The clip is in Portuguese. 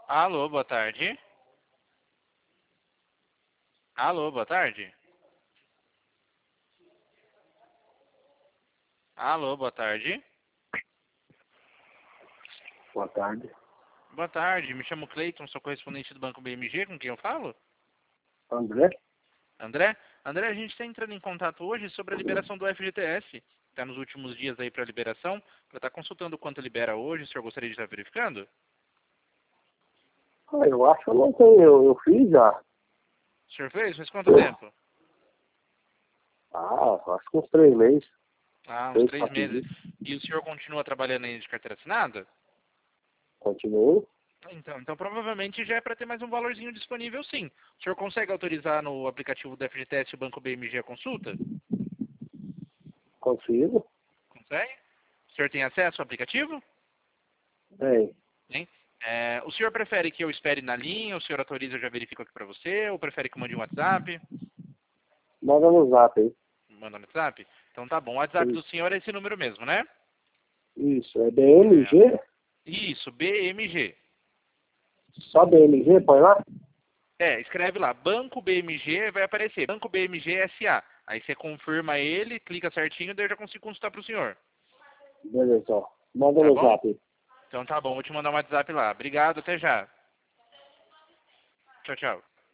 Alô, boa tarde. Alô, boa tarde. Alô, boa tarde. Boa tarde. Boa tarde, me chamo Cleiton, sou correspondente do Banco BMG, com quem eu falo? André? André? André, a gente está entrando em contato hoje sobre a liberação do FGTS. Está nos últimos dias aí para a liberação, para estar consultando quanto libera hoje, o senhor gostaria de estar verificando? Eu acho que eu não tenho, eu fiz já. O senhor fez? Faz quanto tempo? Acho que uns 3 meses. Ah, uns Fez 3 meses. rapidinho. E o senhor continua trabalhando ainda de carteira assinada? Continuo. Então provavelmente já é para ter mais um valorzinho disponível, sim. O senhor consegue autorizar no aplicativo do FGTS o Banco BMG a consulta? Consigo. Consegue? O senhor tem acesso ao aplicativo? Bem, Hein? O senhor prefere que eu espere na linha, o senhor autoriza, eu já verifico aqui para você, ou prefere que eu mande um WhatsApp? manda no zap aí. Manda no WhatsApp? Então tá bom. O WhatsApp do senhor é esse número mesmo, né? Isso, é BMG? Isso, BMG. Só BMG, põe lá? Escreve lá, Banco BMG, vai aparecer, Banco BMG SA. Aí você confirma ele, clica certinho, daí eu já consigo consultar para o senhor. Beleza, ó. Manda Tá no bom? zap aí. Então tá bom, vou te mandar um WhatsApp lá. Obrigado, até já. Tchau, tchau.